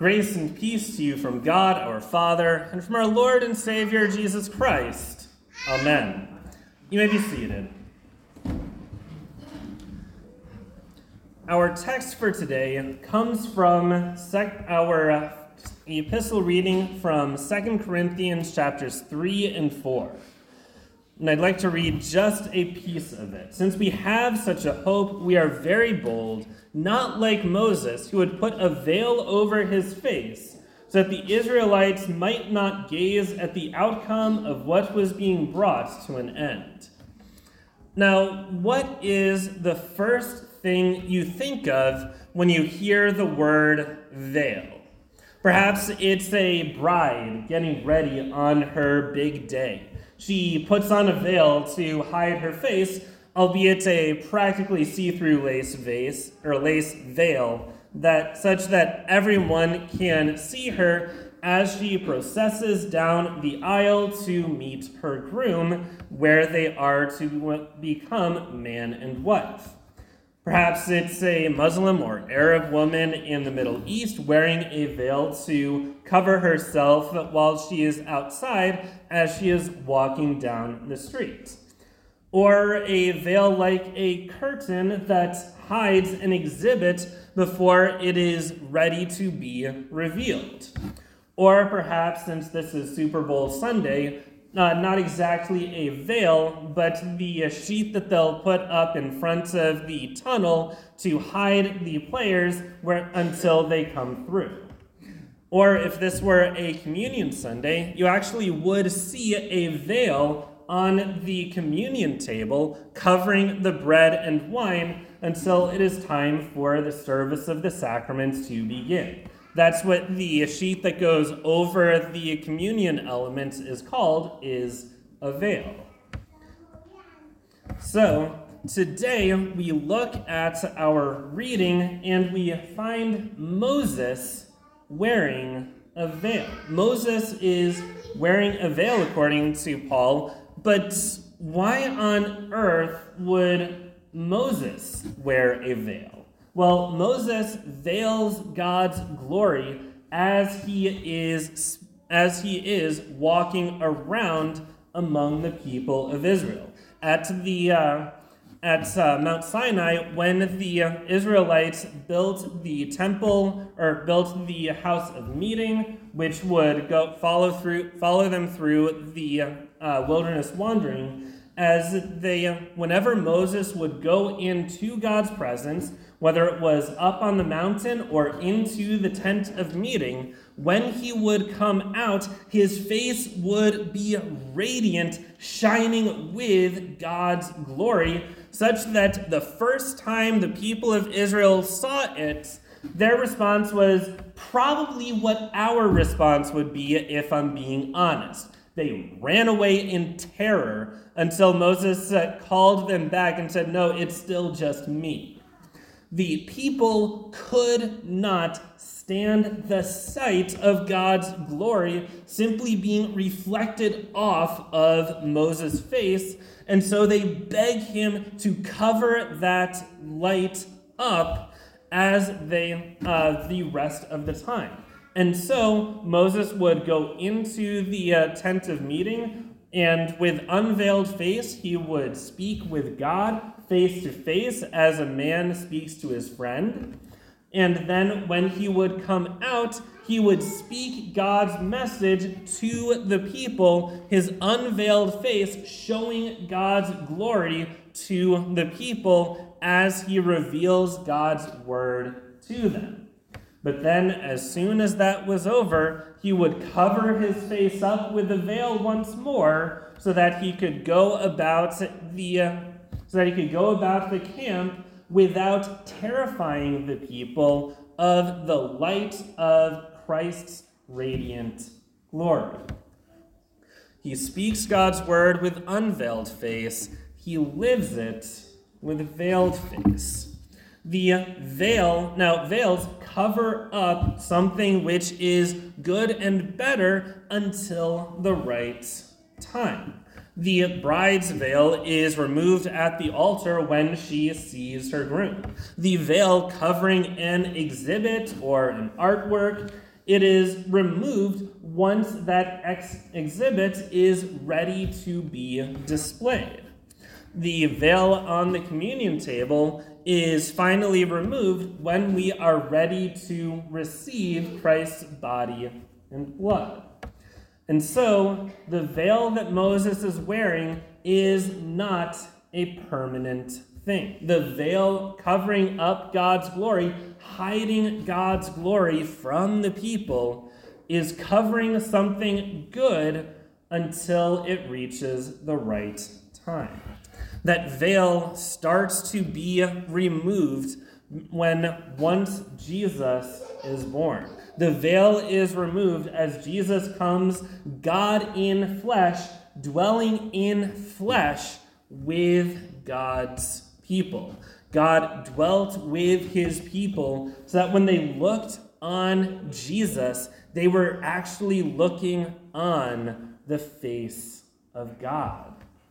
Grace and peace to you from God our Father and from our Lord and Savior Jesus Christ. Amen. You may be seated. Our text for today comes from our epistle reading from 2 Corinthians chapters 3 and 4. And I'd like to read just a piece of it. Since we have such a hope, we are very bold, not like Moses, who had put a veil over his face, so that the Israelites might not gaze at the outcome of what was being brought to an end. Now, what is the first thing you think of when you hear the word veil? Perhaps it's a bride getting ready on her big day. She puts on a veil to hide her face, albeit a practically see-through lace veil, such that everyone can see her as she processes down the aisle to meet her groom, where they are to become man and wife. Perhaps it's a Muslim or Arab woman in the Middle East wearing a veil to cover herself while she is outside as she is walking down the street. Or a veil like a curtain that hides an exhibit before it is ready to be revealed. Or perhaps, since this is Super Bowl Sunday, not exactly a veil, but the sheet that they'll put up in front of the tunnel to hide the players until they come through. Or if this were a communion Sunday, you actually would see a veil on the communion table covering the bread and wine until it is time for the service of the sacraments to begin. That's what the sheet that goes over the communion elements is a veil. So, today we look at our reading and we find Moses wearing a veil. Moses is wearing a veil according to Paul, but why on earth would Moses wear a veil? Well, Moses veils God's glory as he is walking around among the people of Israel. At Mount Sinai, when the Israelites built the temple, or built the house of meeting, which would follow them through the wilderness wandering, whenever Moses would go into God's presence, whether it was up on the mountain or into the tent of meeting, when he would come out, his face would be radiant, shining with God's glory, such that the first time the people of Israel saw it, their response was probably what our response would be, if I'm being honest. They ran away in terror until Moses called them back and said, "No, it's still just me." The people could not stand the sight of God's glory simply being reflected off of Moses' face, and so they beg him to cover that light up as the rest of the time. And so Moses would go into the tent of meeting, and with unveiled face, he would speak with God face to face as a man speaks to his friend. And then when he would come out, he would speak God's message to the people, his unveiled face showing God's glory to the people as he reveals God's word to them. But then, as soon as that was over, he would cover his face up with the veil once more, so that he could go about the camp without terrifying the people of the light of Christ's radiant glory. He speaks God's word with unveiled face. He lives it with veiled face. Veils cover up something which is good and better until the right time. The bride's veil is removed at the altar when she sees her groom. The veil covering an exhibit or an artwork It is removed once that exhibit is ready to be displayed. The veil on the communion table is finally removed when we are ready to receive Christ's body and blood. And so, the veil that Moses is wearing is not a permanent thing. The veil covering up God's glory, hiding God's glory from the people, is covering something good until it reaches the right time. That veil starts to be removed once Jesus is born. The veil is removed as Jesus comes, God in flesh, dwelling in flesh with God's people. God dwelt with his people so that when they looked on Jesus, they were actually looking on the face of God.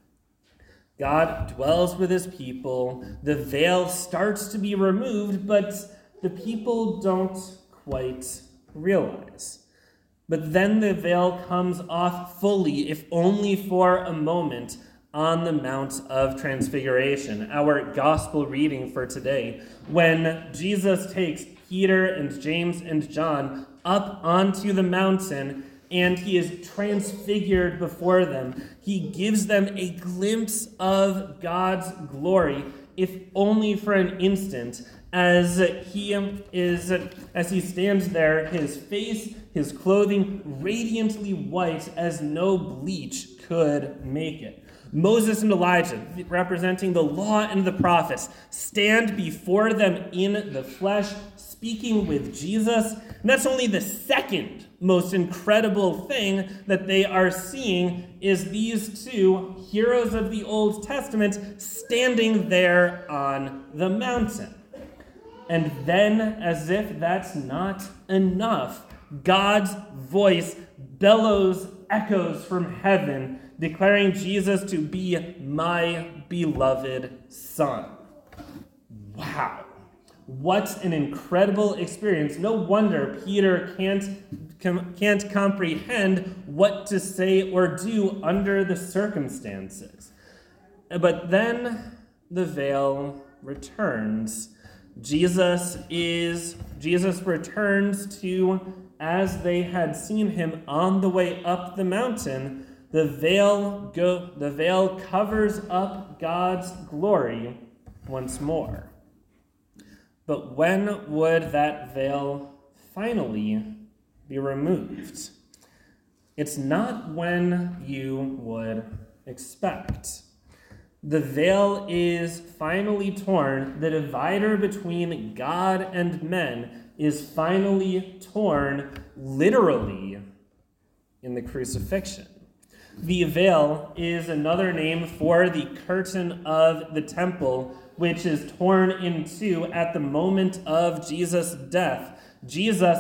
God dwells with his people. The veil starts to be removed, but the people don't quite realize. But then the veil comes off fully, if only for a moment, on the Mount of Transfiguration, our gospel reading for today, when Jesus takes Peter and James and John up onto the mountain and he is transfigured before them. He gives them a glimpse of God's glory, if only for an instant, as he stands there, his face, his clothing radiantly white as no bleach could make it. Moses and Elijah, representing the law and the prophets, stand before them in the flesh, speaking with Jesus. And that's only the second most incredible thing that they are seeing, is these two heroes of the Old Testament standing there on the mountain. And then, as if that's not enough, God's voice echoes from heaven, declaring Jesus to be my beloved Son. Wow. What an incredible experience. No wonder Peter can't comprehend what to say or do under the circumstances. But then the veil returns. Jesus returns to, as they had seen him on the way up the mountain, the veil covers up God's glory once more. But when would that veil finally be removed? It's not when you would expect. The veil is finally torn. The divider between God and men is finally torn, literally, in the crucifixion. The veil is another name for the curtain of the temple, which is torn in two at the moment of Jesus' death. Jesus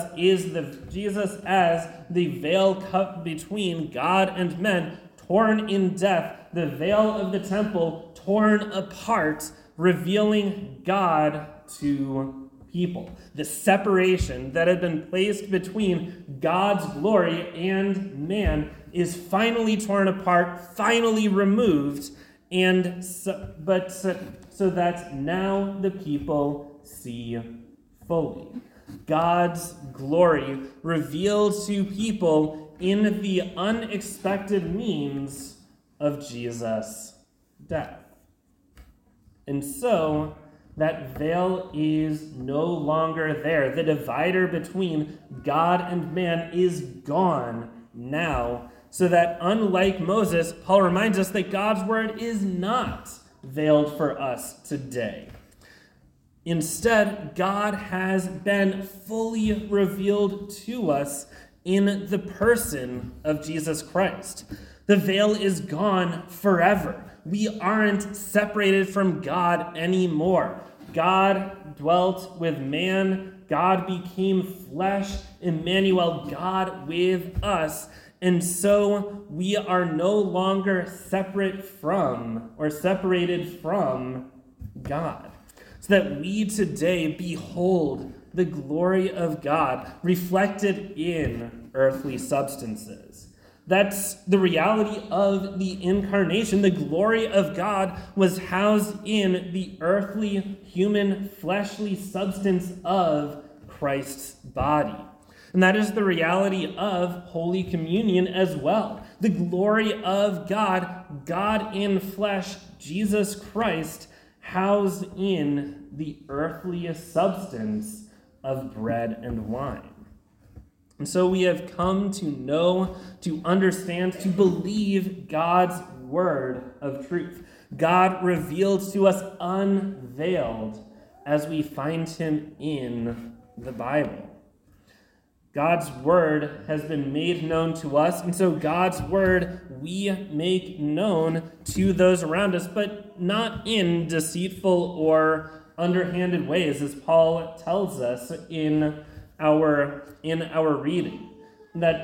as the veil cut between God and men, torn in death, the veil of the temple torn apart, revealing God to people. The separation that had been placed between God's glory and man is finally torn apart, finally removed, and so that now the people see fully. God's glory revealed to people in the unexpected means of Jesus' death. And so, that veil is no longer there. The divider between God and man is gone now, so that unlike Moses, Paul reminds us that God's word is not veiled for us today. Instead, God has been fully revealed to us in the person of Jesus Christ. The veil is gone forever. We aren't separated from God anymore. God dwelt with man. God became flesh. Emmanuel, God with us. And so we are no longer separated from God. So that we today behold the glory of God reflected in earthly substances. That's the reality of the incarnation. The glory of God was housed in the earthly, human, fleshly substance of Christ's body. And that is the reality of Holy Communion as well. The glory of God, God in flesh, Jesus Christ, housed in the earthly substance of bread and wine. And so we have come to know, to understand, to believe God's word of truth. God revealed to us unveiled as we find him in the Bible. God's word has been made known to us, and so God's word we make known to those around us, but not in deceitful or underhanded ways, as Paul tells us in our reading. That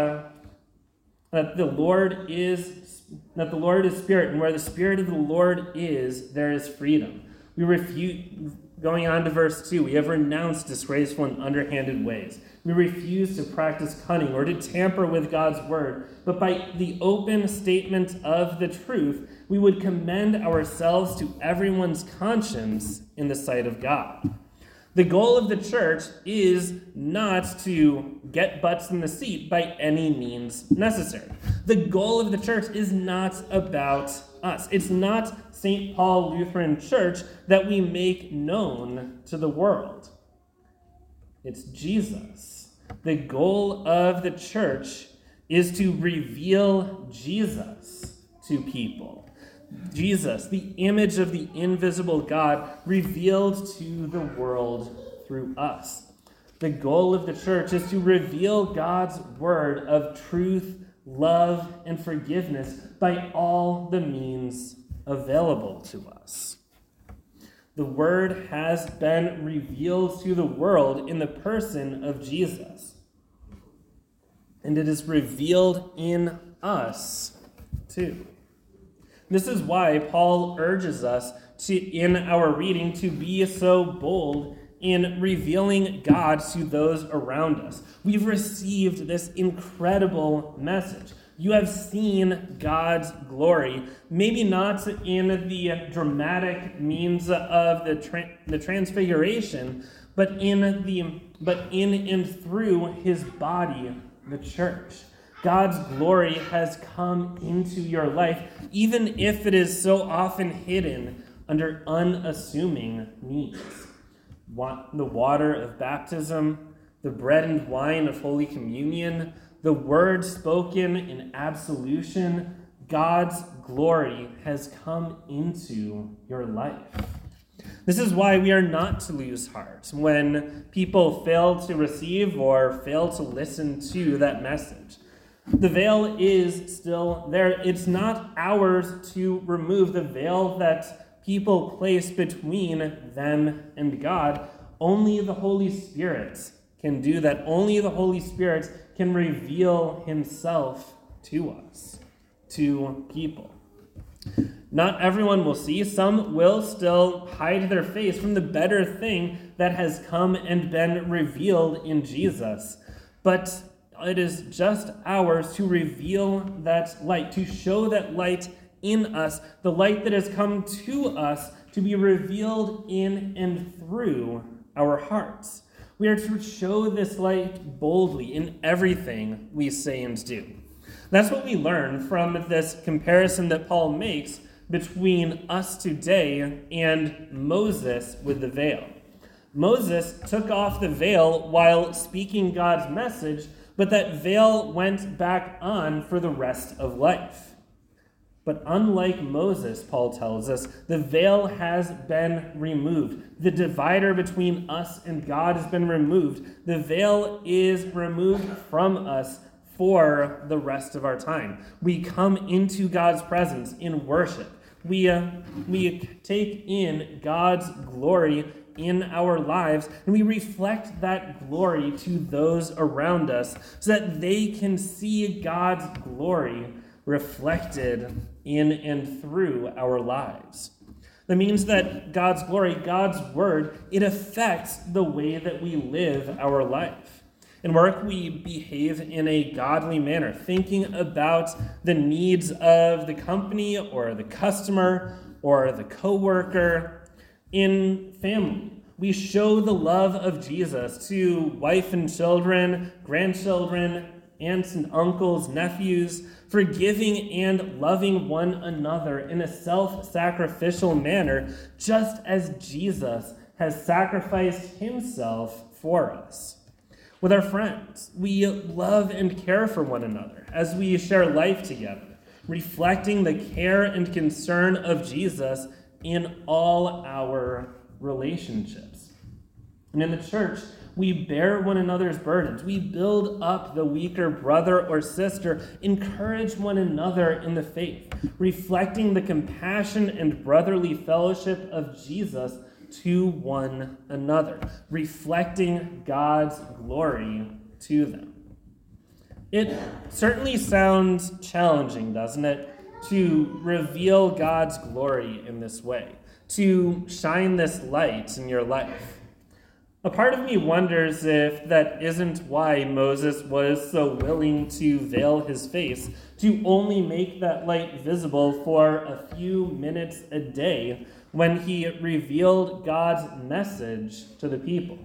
the Lord is spirit, and where the Spirit of the Lord is, there is freedom. We refute. Going on to verse 2, we have renounced disgraceful and underhanded ways. We refuse to practice cunning or to tamper with God's word, but by the open statement of the truth, we would commend ourselves to everyone's conscience in the sight of God. The goal of the church is not to get butts in the seat by any means necessary. The goal of the church is not about us. It's not St. Paul Lutheran Church that we make known to the world. It's Jesus. The goal of the church is to reveal Jesus to people. Jesus, the image of the invisible God, revealed to the world through us. The goal of the church is to reveal God's word of truth, love, and forgiveness by all the means available to us. The word has been revealed to the world in the person of Jesus. And it is revealed in us too. This is why Paul urges us in our reading to be so bold in revealing God to those around us. We've received this incredible message. You have seen God's glory, maybe not in the dramatic means of the transfiguration, but in and through his body, the church. God's glory has come into your life, even if it is so often hidden under unassuming means. The water of baptism, the bread and wine of Holy Communion, the word spoken in absolution, God's glory has come into your life. This is why we are not to lose heart when people fail to receive or fail to listen to that message. The veil is still there. It's not ours to remove. The veil that people place between them and God, only the Holy Spirit can do that. Only the Holy Spirit can reveal himself to us, to people. Not everyone will see. Some will still hide their face from the better thing that has come and been revealed in Jesus. But it is just ours to reveal that light, to show that light in us, the light that has come to us to be revealed in and through our hearts. We are to show this light boldly in everything we say and do. That's what we learn from this comparison that Paul makes between us today and Moses with the veil. Moses took off the veil while speaking God's message, but that veil went back on for the rest of life. But unlike Moses, Paul tells us, the veil has been removed. The divider between us and God has been removed. The veil is removed from us for the rest of our time. We come into God's presence in worship. We take in God's glory in our lives, and we reflect that glory to those around us so that they can see God's glory reflected in and through our lives. That means that God's glory, God's word, it affects the way that we live our life. In work, we behave in a godly manner, thinking about the needs of the company or the customer or the coworker. In family, we show the love of Jesus to wife and children, grandchildren, aunts and uncles, nephews, forgiving and loving one another in a self-sacrificial manner, just as Jesus has sacrificed himself for us. With our friends, we love and care for one another as we share life together, reflecting the care and concern of Jesus in all our relationships. And in the church, we bear one another's burdens. We build up the weaker brother or sister, encourage one another in the faith, reflecting the compassion and brotherly fellowship of Jesus to one another, reflecting God's glory to them. It certainly sounds challenging, doesn't it, to reveal God's glory in this way, to shine this light in your life. A part of me wonders if that isn't why Moses was so willing to veil his face, to only make that light visible for a few minutes a day when he revealed God's message to the people.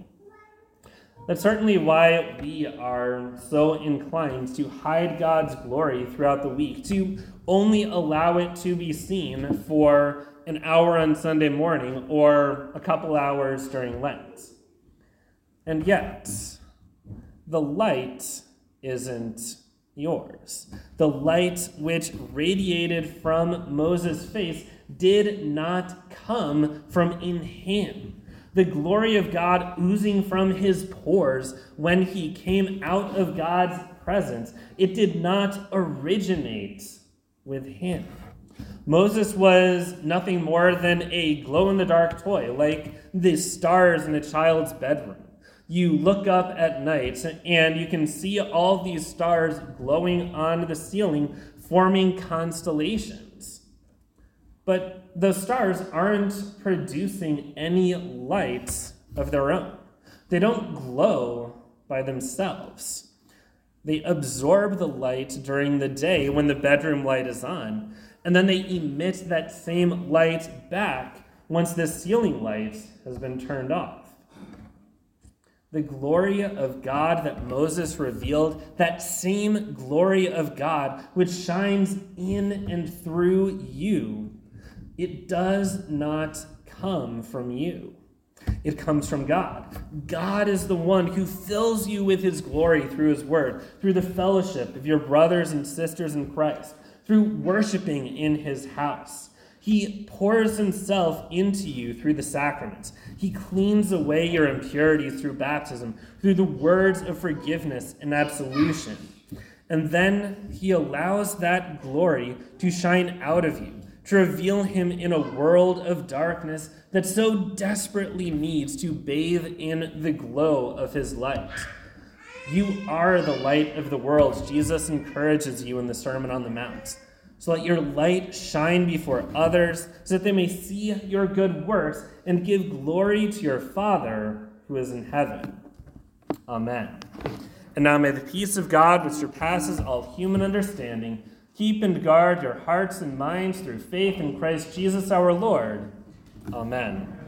That's certainly why we are so inclined to hide God's glory throughout the week, to only allow it to be seen for an hour on Sunday morning or a couple hours during Lent. And yet, the light isn't yours. The light which radiated from Moses' face did not come from in him. The glory of God oozing from his pores when he came out of God's presence, it did not originate with him. Moses was nothing more than a glow-in-the-dark toy, like the stars in a child's bedroom. You look up at night and you can see all these stars glowing on the ceiling, forming constellations. But those stars aren't producing any light of their own. They don't glow by themselves. They absorb the light during the day when the bedroom light is on, and then they emit that same light back once the ceiling light has been turned off. The glory of God that Moses revealed, that same glory of God which shines in and through you, it does not come from you. It comes from God. God is the one who fills you with his glory through his word, through the fellowship of your brothers and sisters in Christ, through worshiping in his house. He pours himself into you through the sacraments. He cleans away your impurities through baptism, through the words of forgiveness and absolution. And then he allows that glory to shine out of you, to reveal him in a world of darkness that so desperately needs to bathe in the glow of his light. You are the light of the world, Jesus encourages you in the Sermon on the Mount. So let your light shine before others, so that they may see your good works and give glory to your Father who is in heaven. Amen. And now may the peace of God, which surpasses all human understanding, keep and guard your hearts and minds through faith in Christ Jesus our Lord. Amen.